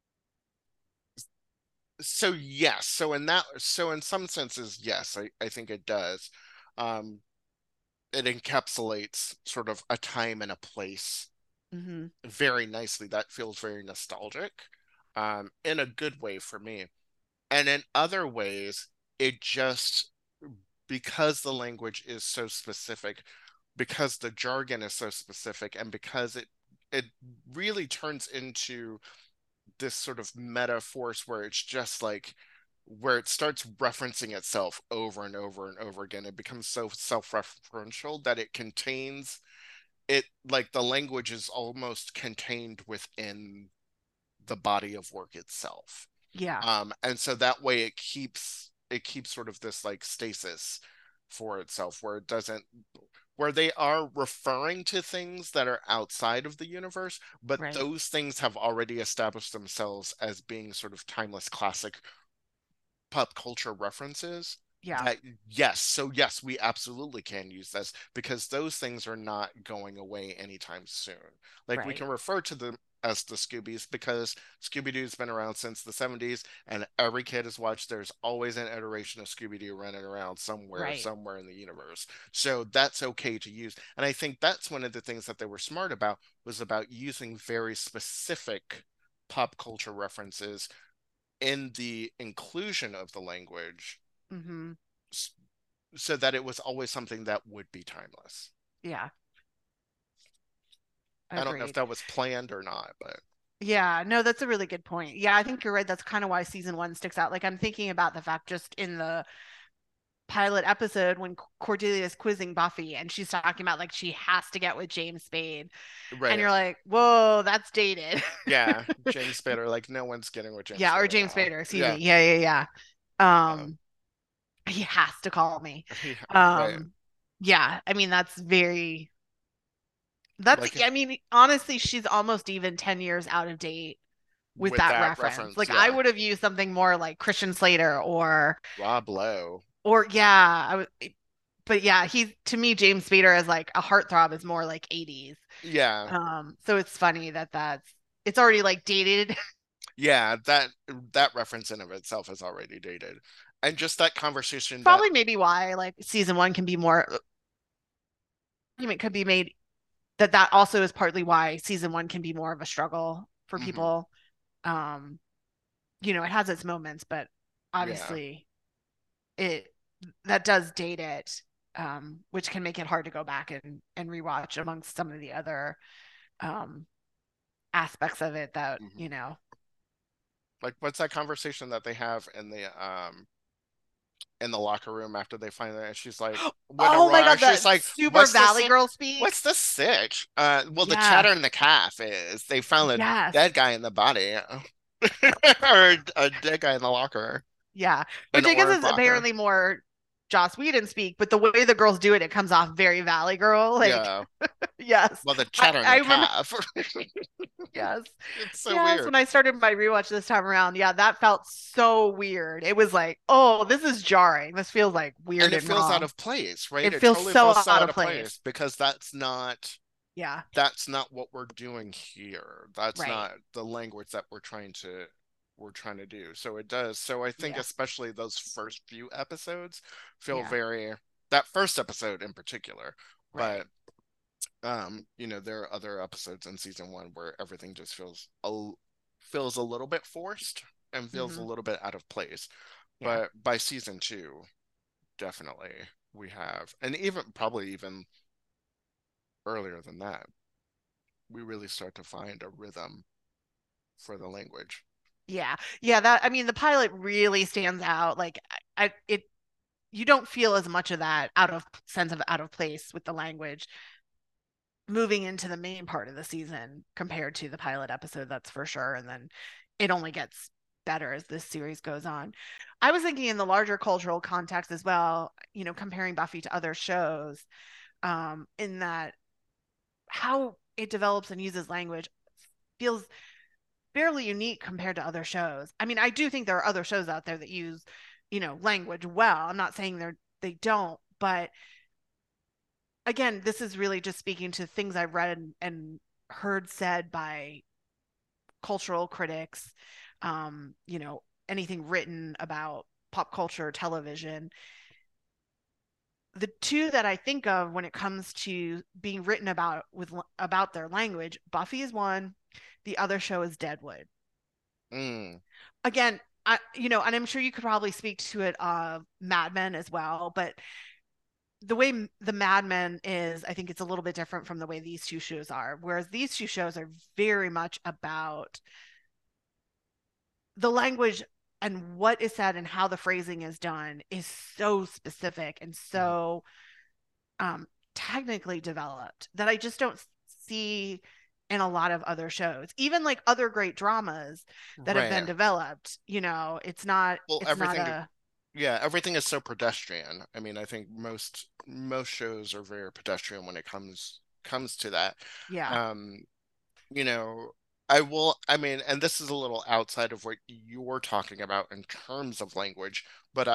S2: so yes, so in some senses, yes, I think it does. Um, it encapsulates sort of a time and a place
S1: Hmm.
S2: very nicely. That feels very nostalgic, in a good way for me. And in other ways, it just, because the language is so specific, because the jargon is so specific, and because it really turns into this sort of meta force where it's just like where it starts referencing itself over and over and over again. It becomes so self-referential that it contains it, like the language is almost contained within the body of work itself.
S1: Yeah,
S2: And so that way it keeps sort of this like stasis for itself where it doesn't, where they are referring to things that are outside of the universe, but
S1: right.
S2: those things have already established themselves as being sort of timeless classic pop culture references.
S1: Yeah,
S2: That yes, so yes, we absolutely can use this because those things are not going away anytime soon. Like we
S1: right,
S2: can refer to them as the Scoobies because Scooby-Doo's been around since the 70s and every kid has watched. There's always an iteration of Scooby-Doo running around
S1: right.
S2: somewhere in the universe. So that's okay to use. And I think that's one of the things that they were smart about, was about using very specific pop culture references in the inclusion of the language,
S1: Hmm.
S2: so that it was always something that would be timeless.
S1: Yeah,
S2: I don't know if
S1: agreed.
S2: that was planned or not, but
S1: Yeah, no, that's a really good point. Yeah, I think you're right. That's kind of why season one sticks out. Like I'm thinking about the fact just in the pilot episode when Cordelia's quizzing Buffy and she's talking about like she has to get with James Spade. And
S2: right.
S1: you're like, whoa, that's dated.
S2: Yeah, James Spader, like no one's getting with James
S1: Yeah, or
S2: Spader
S1: James
S2: now.
S1: Spader, excuse
S2: Yeah.
S1: me. Yeah.
S2: Uh,
S1: He has to call me.
S2: yeah, right.
S1: Um, yeah, I mean that's
S2: Like
S1: I mean, honestly, she's almost even 10 years out of date with
S2: with
S1: that
S2: that
S1: reference.
S2: reference,
S1: Like I
S2: yeah.
S1: would have used something more like Christian Slater
S2: Rob Lowe.
S1: or yeah, but yeah, he's to me James Spader as like a heartthrob is more like 80s.
S2: Yeah.
S1: So it's funny that it's already like dated.
S2: Yeah, that reference in of itself is already dated. And just that conversation that
S1: Probably maybe why like season one can be more argument could be made that also is partly why season one can be more of a struggle for
S2: mhm,
S1: people. Um, it has its moments, but
S2: yeah.
S1: obviously it that does date it, which can make it hard to go back and rewatch amongst some of the other um aspects of it that,
S2: Mhm. Like what's that conversation that they have in the in the locker room after they find her, and she's like, with
S1: Oh my
S2: Aurora,
S1: God,
S2: she's
S1: that
S2: like,
S1: super
S2: "What's
S1: Valley
S2: this?
S1: Girl speak.
S2: What's this sitch?" Well, the
S1: Yeah.
S2: chatter in the calf is they found a
S1: Yes.
S2: dead guy in the body, or a dead guy in the locker,
S1: Yeah.
S2: in
S1: Which I guess
S2: Aura's
S1: is
S2: locker.
S1: apparently more Joss Whedon speak, but the way the girls do it, it comes off very Valley Girl. Like,
S2: Yeah.
S1: yes.
S2: Well, the
S1: I,
S2: chatter in
S1: I
S2: the
S1: remember,
S2: calf.
S1: yes.
S2: It's so
S1: Yes.
S2: weird.
S1: When I started my rewatch this time around, yeah, that felt so weird. It was like, oh, this is jarring. This feels like
S2: And
S1: weird
S2: it
S1: and
S2: feels out
S1: wrong.
S2: of place, right?
S1: It
S2: It
S1: feels
S2: totally
S1: so
S2: feels so
S1: out
S2: out
S1: of
S2: of
S1: place.
S2: place because
S1: Yeah.
S2: that's not what we're doing here. That's
S1: Right.
S2: not the language that we're trying to do. So it does. So I think
S1: Yeah.
S2: especially those first few episodes feel
S1: Yeah.
S2: very, that first episode in particular.
S1: Right.
S2: But there are other episodes in season one where everything just feels a little bit forced and feels a
S1: Hmm.
S2: little bit out of place.
S1: Yeah.
S2: But by season two, definitely we have, and even probably even earlier than that, we really start to find a rhythm for the language.
S1: Yeah. Yeah. That, I mean, the pilot really stands out. Like, it, you don't feel as much of that out of sense of out of place with the language moving into the main part of the season compared to the pilot episode, that's for sure. And then it only gets better as this series goes on. I was thinking in the larger cultural context as well, comparing Buffy to other shows, in that how it develops and uses language feels fairly unique compared to other shows. I mean, I do think there are other shows out there that use, language well. I'm not saying they don't, but again, this is really just speaking to things I've read and heard said by cultural critics, anything written about pop culture, television. The two that I think of when it comes to being written about their language, Buffy is one, the other show is Deadwood.
S2: Mm,
S1: Again, and I'm sure you could probably speak to it Mad Men as well, but the way the Mad Men is, I think it's a little bit different from the way these two shows are. Whereas these two shows are very much about the language and what is said and how the phrasing is done is so specific and so um, technically developed that I just don't see in a lot of other shows. Even like other great dramas that have been
S2: right.
S1: developed,
S2: Well,
S1: it's not
S2: everything,
S1: a
S2: yeah, everything is so pedestrian. I mean, I think most shows are very pedestrian when it comes to that.
S1: yeah.
S2: Um, you know, I mean, and this is a little outside of what you're talking about in terms of language, but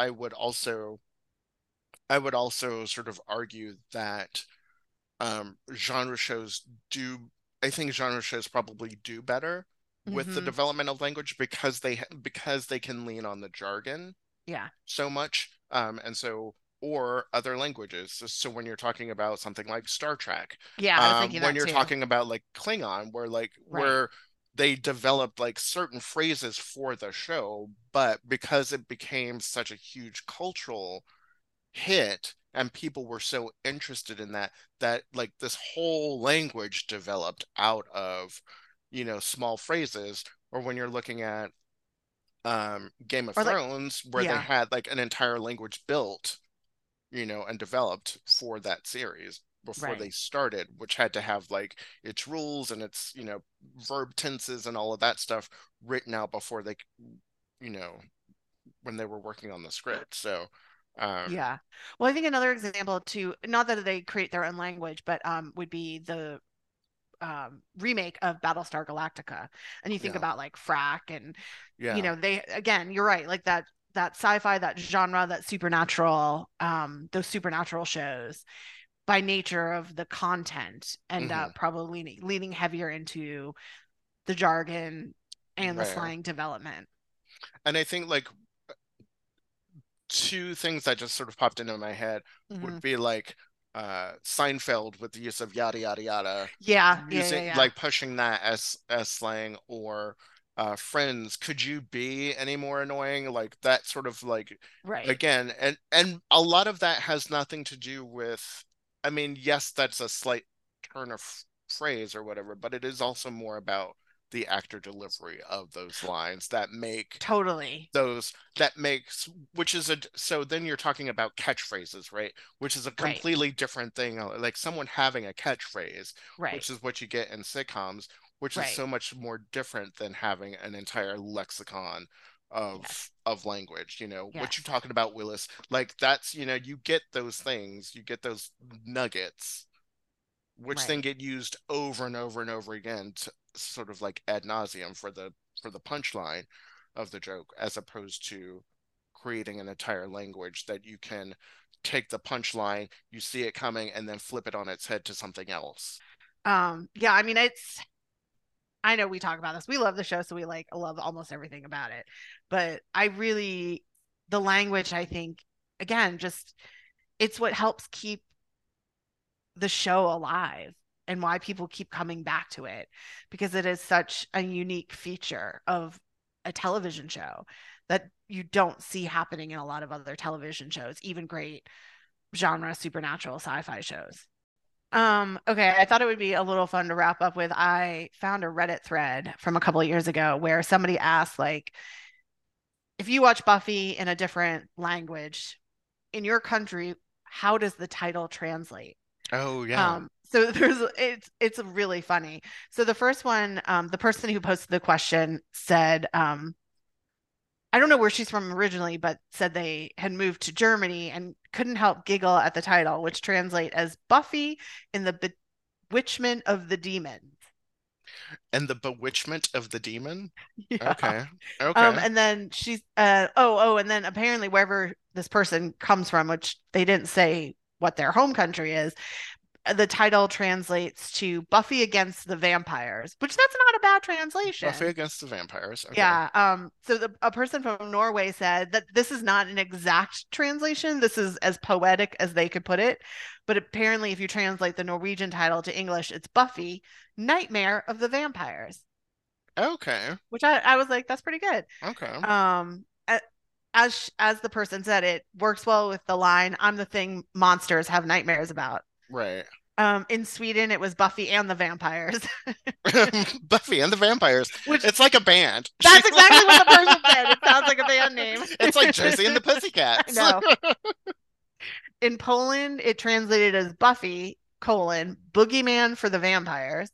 S2: I would also sort of argue that genre shows do I think genre shows probably do better with the
S1: Hmm.
S2: development of language because they can lean on the jargon
S1: Yeah.
S2: so much, and so or other languages. So when you're talking about something like Star Trek,
S1: Yeah, I was thinking
S2: when
S1: that
S2: you're
S1: too.
S2: talking about like Klingon,
S1: Right.
S2: where they developed like certain phrases for the show, but because it became such a huge cultural hit and people were so interested in that like this whole language developed out of small phrases, or when you're looking at Game of
S1: Or like,
S2: Thrones, where they
S1: yeah.
S2: had like an entire language built and developed for that series before they
S1: Right.
S2: started, which had to have like its rules and its verb tenses and all of that stuff written out before they you know when they were working on the script. So um
S1: Yeah. Well, I think another example too, not that they create their own language, but would be the remake of Battlestar Galactica. And you think
S2: yeah,
S1: about like Frack and
S2: yeah.
S1: they again, you're right, like that sci-fi, that genre, that supernatural, those supernatural shows by nature of the content end
S2: Hmm.
S1: up probably leaning heavier into the jargon and the
S2: Right.
S1: slang development.
S2: And I think like two things that just sort of popped into my head
S1: Hmm.
S2: would be like Seinfeld with the use of yada yada yada,
S1: Yeah, yeah, yeah,
S2: using
S1: yeah.
S2: like pushing that as slang, or Friends, could you be any more annoying? Like that sort of like,
S1: Right.
S2: again, and a lot of that has nothing to do with, I mean, yes, that's a slight turn of phrase or whatever, but it is also more about the actor delivery of those lines that make
S1: Totally.
S2: those that makes which is a so then you're talking about catchphrases, right? Which is a
S1: Right.
S2: completely different thing, like someone having a catchphrase,
S1: Right.
S2: which is what you get in sitcoms, which is
S1: Right.
S2: so much more different than having an entire lexicon
S1: Yes.
S2: of language. What you're
S1: Yes.
S2: talking about, Willis, like that's, you get those things, you get those nuggets, which then
S1: Right.
S2: get used over and over and over again to sort of like ad nauseum for the punchline of the joke, as opposed to creating an entire language that you can take the punchline, you see it coming, and then flip it on its head to something else.
S1: Yeah, I mean, I know we talk about this. We love the show, so we like love almost everything about it. But the language, I think, again, just it's what helps keep the show alive and why people keep coming back to it because it is such a unique feature of a television show that you don't see happening in a lot of other television shows, even great genre supernatural sci-fi shows. Okay, I thought it would be a little fun to wrap up with. I found a Reddit thread from a couple of years ago where somebody asked, like, if you watch Buffy in a different language in your country, how does the title translate?
S2: Oh yeah.
S1: So it's really funny. So the first one, the person who posted the question said, I don't know where she's from originally, but said they had moved to Germany and couldn't help giggle at the title, which translate as Buffy in the Bewitchment of the Demons.
S2: And the bewitchment of the demon.
S1: Yeah.
S2: Okay. Okay.
S1: And then she's and then apparently wherever this person comes from, which they didn't say what their home country is, the title translates to Buffy against the Vampires, which that's not a bad
S2: Buffy
S1: translation.
S2: against the vampires. Okay.
S1: Yeah. So a person from Norway said that this is not an exact translation. This is as poetic as they could put it. But apparently, if you translate the Norwegian title to English, it's Buffy, Nightmare of the Vampires,
S2: Okay.
S1: which I was like, that's pretty good.
S2: Okay.
S1: Um, as the person said, it works well with the line, "I'm the thing monsters have nightmares about."
S2: Right.
S1: In Sweden, it was Buffy and the Vampires,
S2: Buffy and the Vampires.
S1: which
S2: It's like a band.
S1: that's exactly what the person said. It sounds like a band name.
S2: It's like Josie and the
S1: I
S2: Pussycats.
S1: know. In Poland, it translated as Buffy, boogeyman for the vampires.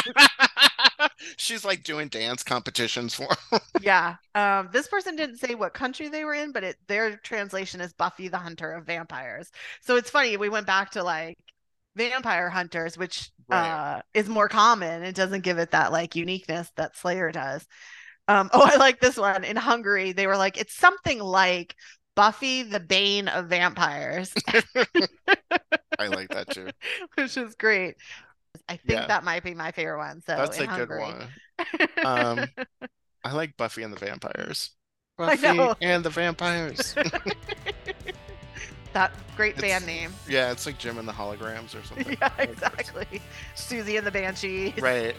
S2: She's like doing dance competitions for.
S1: Yeah. This person didn't say what country they were in, but their translation is Buffy the Hunter of Vampires. So it's funny, we went back to like vampire hunters, which
S2: Right.
S1: is more common. It doesn't give it that like uniqueness that Slayer does. I like this one. In Hungary, they were like, it's something like Buffy the Bane of Vampires,
S2: I like that too.
S1: which is great. I think
S2: Yeah,
S1: that might be my favorite one. So
S2: that's
S1: in
S2: a good
S1: Hungary.
S2: one. Um, I like Buffy and the Vampires.
S1: I
S2: Buffy
S1: know.
S2: and the Vampires.
S1: That great band
S2: It's
S1: name.
S2: yeah, it's like Jim and the Holograms or something.
S1: Yeah, exactly. Susie and the Banshees.
S2: Right.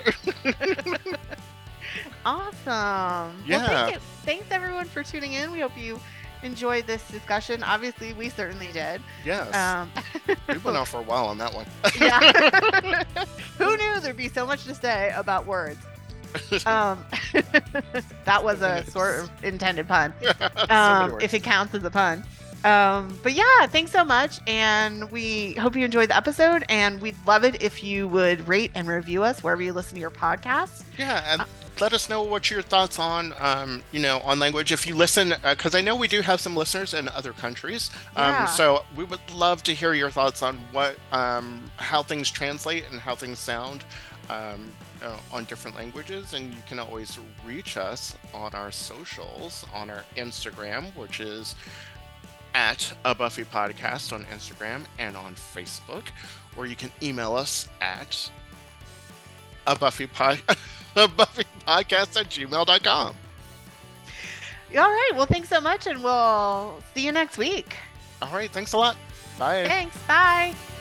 S1: Awesome. Well,
S2: Yeah.
S1: thanks everyone for tuning in. We hope you enjoyed this discussion. Obviously, we certainly did.
S2: Yes.
S1: Um,
S2: We went on for a while on that one.
S1: yeah. Who knew there'd be so much to say about words? Um, that was a sort of intended pun.
S2: So many
S1: If
S2: words.
S1: it counts as a pun. But yeah, thanks so much. And we hope you enjoyed the episode. And we'd love it if you would rate and review us wherever you listen to your podcasts.
S2: Yeah, and let us know what your thoughts on, on language. If you listen, because I know we do have some listeners in other countries.
S1: Yeah.
S2: So we would love to hear your thoughts on how things translate and how things sound, on different languages. And you can always reach us on our socials, on our Instagram, which is at a Buffy podcast on Instagram and on Facebook, or you can email us at a Buffy pod a Buffy podcast at gmail.com.
S1: All right. Well, thanks so much. And we'll see you next week.
S2: All right, thanks a lot. Bye.
S1: Thanks. Bye.